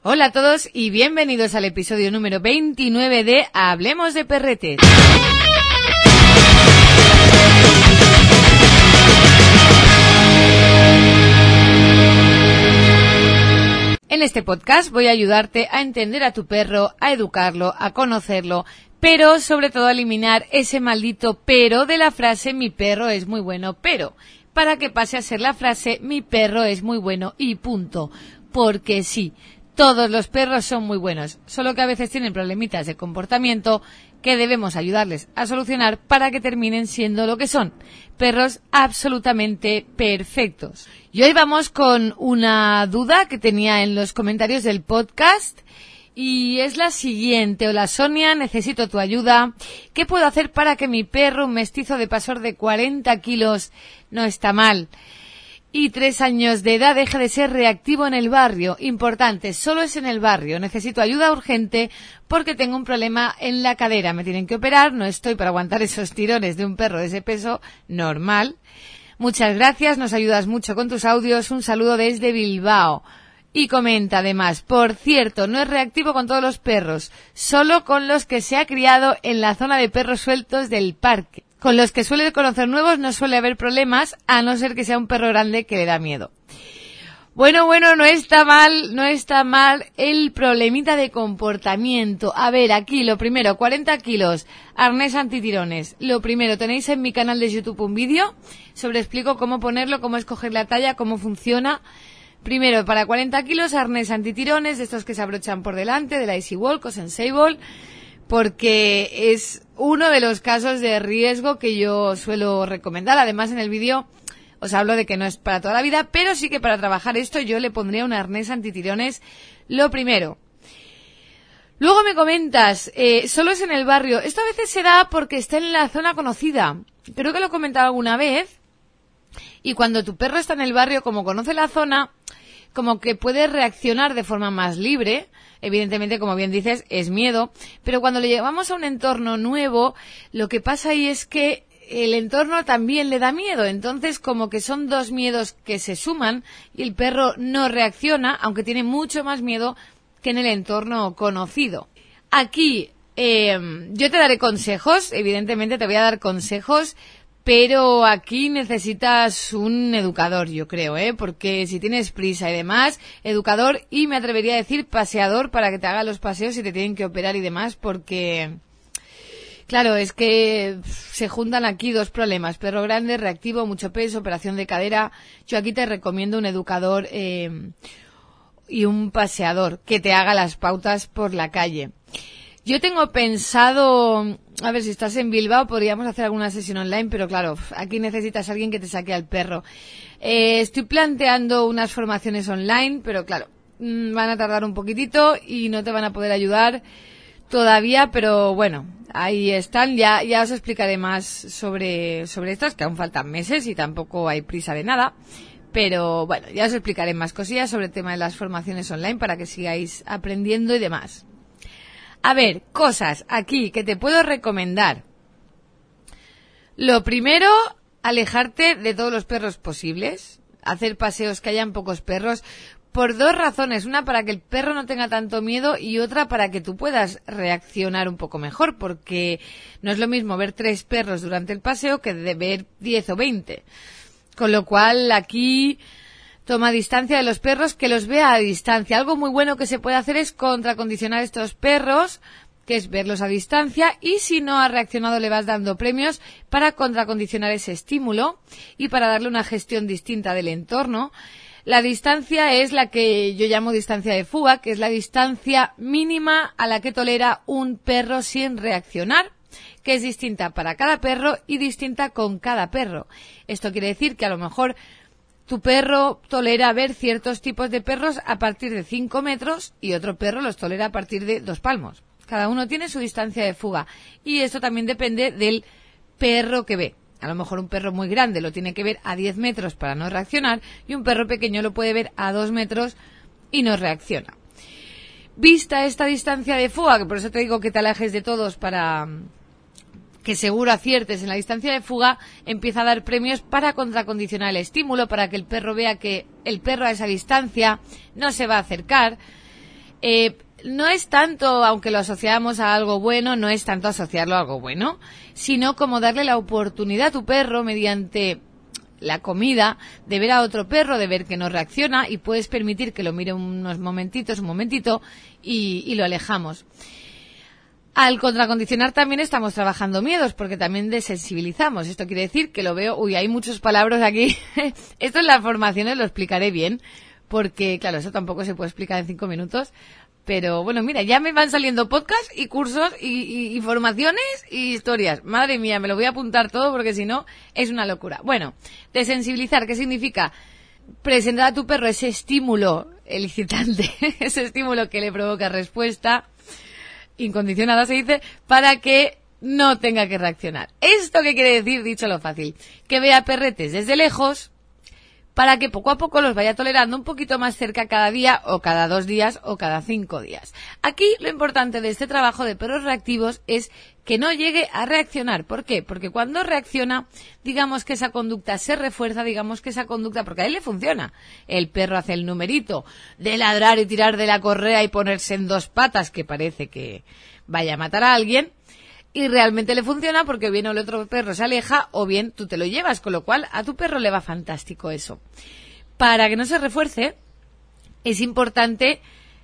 Hola a todos y bienvenidos al episodio número 29 de Hablemos de Perretes. En este podcast voy a ayudarte a entender a tu perro, a educarlo, a conocerlo, pero sobre todo a eliminar ese maldito pero de la frase mi perro es muy bueno, pero para que pase a ser la frase mi perro es muy bueno y punto. Porque sí. Todos los perros son muy buenos, solo que a veces tienen problemitas de comportamiento que debemos ayudarles a solucionar para que terminen siendo lo que son, perros absolutamente perfectos. Y hoy vamos con una duda que tenía en los comentarios del podcast y es la siguiente. Hola Sonia, necesito tu ayuda. ¿Qué puedo hacer para que mi perro, un mestizo de pastor de 40 kilos, no está mal, y 3 años de edad, deja de ser reactivo en el barrio? Importante, solo es en el barrio. Necesito ayuda urgente porque tengo un problema en la cadera. Me tienen que operar, no estoy para aguantar esos tirones de un perro de ese peso normal. Muchas gracias, nos ayudas mucho con tus audios. Un saludo desde Bilbao. Y comenta además, por cierto, no es reactivo con todos los perros, solo con los que se ha criado en la zona de perros sueltos del parque. Con los que suele conocer nuevos no suele haber problemas, a no ser que sea un perro grande que le da miedo. Bueno, no está mal el problemita de comportamiento. A ver, aquí lo primero, 40 kilos, arnés antitirones. Lo primero, tenéis en mi canal de YouTube un vídeo sobre explico cómo ponerlo, cómo escoger la talla, cómo funciona. Primero, para 40 kilos, arnés antitirones, de estos que se abrochan por delante, de la Easy Walk o Sensei Ball, porque es uno de los casos de riesgo que yo suelo recomendar. Además, en el vídeo os hablo de que no es para toda la vida, pero sí que para trabajar esto yo le pondría un arnés antitirones lo primero. Luego me comentas, solo es en el barrio. Esto a veces se da porque está en la zona conocida. Creo que lo he comentado alguna vez. Y cuando tu perro está en el barrio, como conoce la zona, como que puede reaccionar de forma más libre. Evidentemente, como bien dices, es miedo. Pero cuando le llevamos a un entorno nuevo, lo que pasa ahí es que el entorno también le da miedo. Entonces, como que son dos miedos que se suman y el perro no reacciona, aunque tiene mucho más miedo que en el entorno conocido. Aquí, yo te daré consejos. Evidentemente, te voy a dar consejos. Pero aquí necesitas un educador, yo creo, porque si tienes prisa y demás, educador y me atrevería a decir paseador para que te haga los paseos si te tienen que operar y demás, porque, claro, es que se juntan aquí dos problemas, perro grande, reactivo, mucho peso, operación de cadera. Yo aquí te recomiendo un educador y un paseador que te haga las pautas por la calle. Yo tengo pensado, a ver, si estás en Bilbao podríamos hacer alguna sesión online, pero claro, aquí necesitas a alguien que te saque al perro. Estoy planteando unas formaciones online, pero claro, van a tardar un poquitito y no te van a poder ayudar todavía, pero bueno, ahí están. Ya os explicaré más sobre estas, que aún faltan meses y tampoco hay prisa de nada. Pero bueno, ya os explicaré más cosillas sobre el tema de las formaciones online para que sigáis aprendiendo y demás. A ver, cosas aquí que te puedo recomendar. Lo primero, alejarte de todos los perros posibles. Hacer paseos que hayan pocos perros. Por dos razones. Una, para que el perro no tenga tanto miedo y otra, para que tú puedas reaccionar un poco mejor. Porque no es lo mismo ver 3 perros durante el paseo que de ver 10 o 20. Con lo cual, aquí toma distancia de los perros, que los vea a distancia. Algo muy bueno que se puede hacer es contracondicionar a estos perros, que es verlos a distancia, y si no ha reaccionado le vas dando premios para contracondicionar ese estímulo y para darle una gestión distinta del entorno. La distancia es la que yo llamo distancia de fuga, que es la distancia mínima a la que tolera un perro sin reaccionar, que es distinta para cada perro y distinta con cada perro. Esto quiere decir que a lo mejor tu perro tolera ver ciertos tipos de perros a partir de 5 metros y otro perro los tolera a partir de 2 palmos. Cada uno tiene su distancia de fuga y esto también depende del perro que ve. A lo mejor un perro muy grande lo tiene que ver a 10 metros para no reaccionar y un perro pequeño lo puede ver a 2 metros y no reacciona. Vista esta distancia de fuga, que por eso te digo que te alejes de todos para que seguro aciertes en la distancia de fuga, empieza a dar premios para contracondicionar el estímulo, para que el perro vea que el perro a esa distancia no se va a acercar. No es tanto, aunque lo asociamos a algo bueno, no es tanto asociarlo a algo bueno, sino como darle la oportunidad a tu perro mediante la comida, de ver a otro perro, de ver que no reacciona y puedes permitir que lo mire un momentito y lo alejamos. Al contracondicionar también estamos trabajando miedos, porque también desensibilizamos. Esto quiere decir que lo veo, hay muchos palabras aquí. Esto en las formaciones lo explicaré bien, porque claro, eso tampoco se puede explicar en 5 minutos. Pero bueno, mira, ya me van saliendo podcasts y cursos y formaciones y historias. Madre mía, me lo voy a apuntar todo porque si no es una locura. Bueno, desensibilizar, ¿qué significa? Presentar a tu perro ese estímulo excitante, ese estímulo que le provoca respuesta incondicionada, se dice, para que no tenga que reaccionar. ¿Esto qué quiere decir? Dicho lo fácil, que vea perretes desde lejos, para que poco a poco los vaya tolerando un poquito más cerca cada día, o cada 2 días, o cada 5 días. Aquí lo importante de este trabajo de perros reactivos es que no llegue a reaccionar. ¿Por qué? Porque cuando reacciona, digamos que esa conducta se refuerza, digamos que esa conducta, porque a él le funciona. El perro hace el numerito de ladrar y tirar de la correa y ponerse en 2 patas, que parece que vaya a matar a alguien. Y realmente le funciona porque bien el otro perro se aleja o bien tú te lo llevas, con lo cual a tu perro le va fantástico eso. Para que no se refuerce, es importante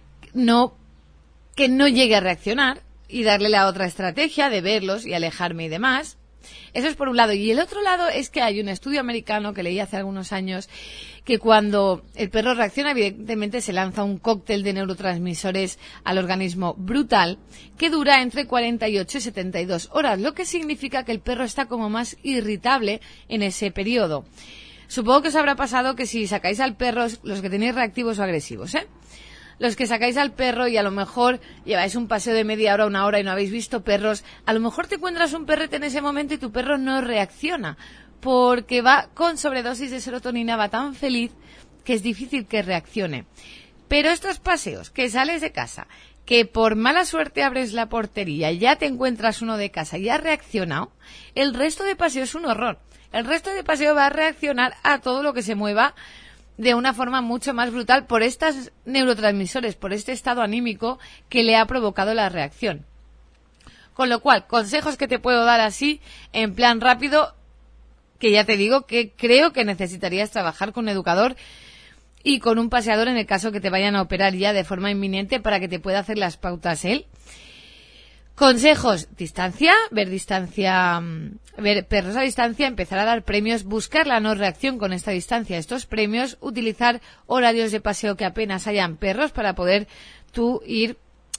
que no llegue a reaccionar y darle la otra estrategia de verlos y alejarme y demás. Eso es por un lado. Y el otro lado es que hay un estudio americano que leí hace algunos años que cuando el perro reacciona, evidentemente se lanza un cóctel de neurotransmisores al organismo brutal que dura entre 48 y 72 horas, lo que significa que el perro está como más irritable en ese periodo. Supongo que os habrá pasado que si sacáis al perro, los que tenéis reactivos o agresivos, los que sacáis al perro y a lo mejor lleváis un paseo de media hora, 1 hora y no habéis visto perros, a lo mejor te encuentras un perrete en ese momento y tu perro no reacciona, porque va con sobredosis de serotonina, va tan feliz que es difícil que reaccione. Pero estos paseos, que sales de casa, que por mala suerte abres la portería, ya te encuentras uno de casa y ha reaccionado, el resto de paseo es un horror. El resto de paseo va a reaccionar a todo lo que se mueva de una forma mucho más brutal por estos neurotransmisores, por este estado anímico que le ha provocado la reacción. Con lo cual, consejos que te puedo dar así, en plan rápido, que ya te digo que creo que necesitarías trabajar con un educador y con un paseador en el caso que te vayan a operar ya de forma inminente para que te pueda hacer las pautas él. Consejos: distancia, ver perros a distancia, empezar a dar premios, buscar la no reacción con esta distancia, estos premios, utilizar horarios de paseo que apenas hayan perros para poder tú ir,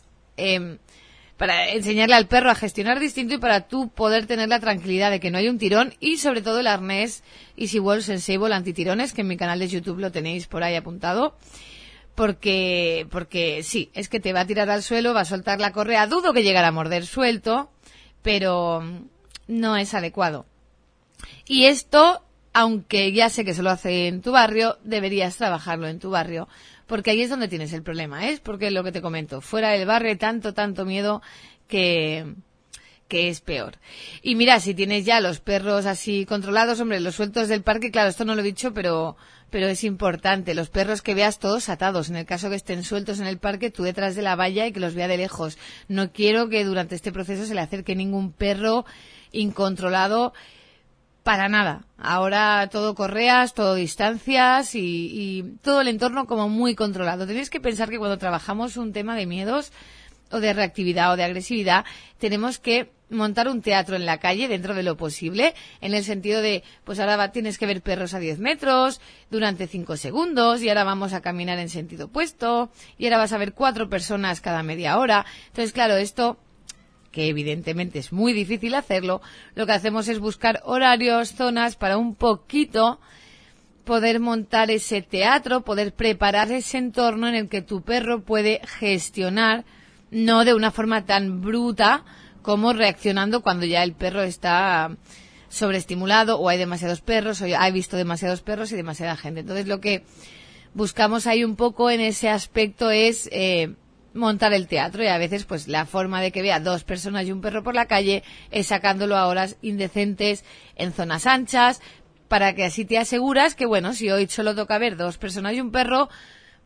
para enseñarle al perro a gestionar distinto y para tú poder tener la tranquilidad de que no hay un tirón y sobre todo el arnés EasyWall Sensible antitirones, que en mi canal de YouTube lo tenéis por ahí apuntado. Porque sí, es que te va a tirar al suelo, va a soltar la correa, dudo que llegara a morder suelto, pero no es adecuado. Y esto, aunque ya sé que se lo hace en tu barrio, deberías trabajarlo en tu barrio, porque ahí es donde tienes el problema, porque lo que te comento, fuera del barrio hay tanto miedo que es peor. Y mira, si tienes ya los perros así controlados, hombre, los sueltos del parque, claro, esto no lo he dicho, pero es importante, los perros que veas todos atados, en el caso que estén sueltos en el parque, tú detrás de la valla y que los vea de lejos. No quiero que durante este proceso se le acerque ningún perro incontrolado para nada. Ahora todo correas, todo distancias y todo el entorno como muy controlado. Tenéis que pensar que cuando trabajamos un tema de miedos o de reactividad o de agresividad, tenemos que montar un teatro en la calle dentro de lo posible, en el sentido de, pues ahora tienes que ver perros a 10 metros durante 5 segundos y ahora vamos a caminar en sentido opuesto y ahora vas a ver 4 personas cada media hora. Entonces, claro, esto, que evidentemente es muy difícil hacerlo, lo que hacemos es buscar horarios, zonas para un poquito poder montar ese teatro, poder preparar ese entorno en el que tu perro puede gestionar, no de una forma tan bruta como reaccionando cuando ya el perro está sobreestimulado o hay demasiados perros o ha visto demasiados perros y demasiada gente. Entonces lo que buscamos ahí un poco en ese aspecto es montar el teatro y a veces pues la forma de que vea 2 personas y un perro por la calle es sacándolo a horas indecentes en zonas anchas para que así te aseguras que bueno, si hoy solo toca ver 2 personas y un perro,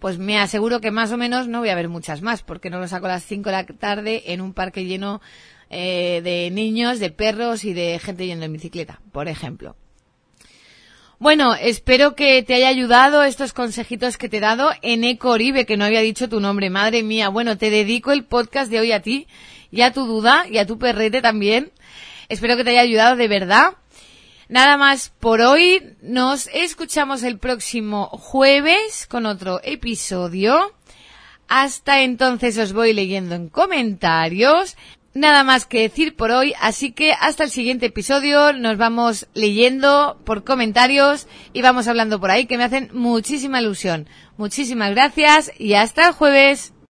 pues me aseguro que más o menos no voy a ver muchas más, porque no lo saco a las 5 de la tarde en un parque lleno de niños, de perros y de gente yendo en bicicleta, por ejemplo. Bueno, espero que te haya ayudado estos consejitos que te he dado. Eneco Oribe, que no había dicho tu nombre, madre mía. Bueno, te dedico el podcast de hoy a ti y a tu duda y a tu perrete también. Espero que te haya ayudado de verdad. Nada más por hoy. Nos escuchamos el próximo jueves con otro episodio. Hasta entonces os voy leyendo en comentarios. Nada más que decir por hoy, así que hasta el siguiente episodio nos vamos leyendo por comentarios y vamos hablando por ahí, que me hacen muchísima ilusión. Muchísimas gracias y hasta el jueves.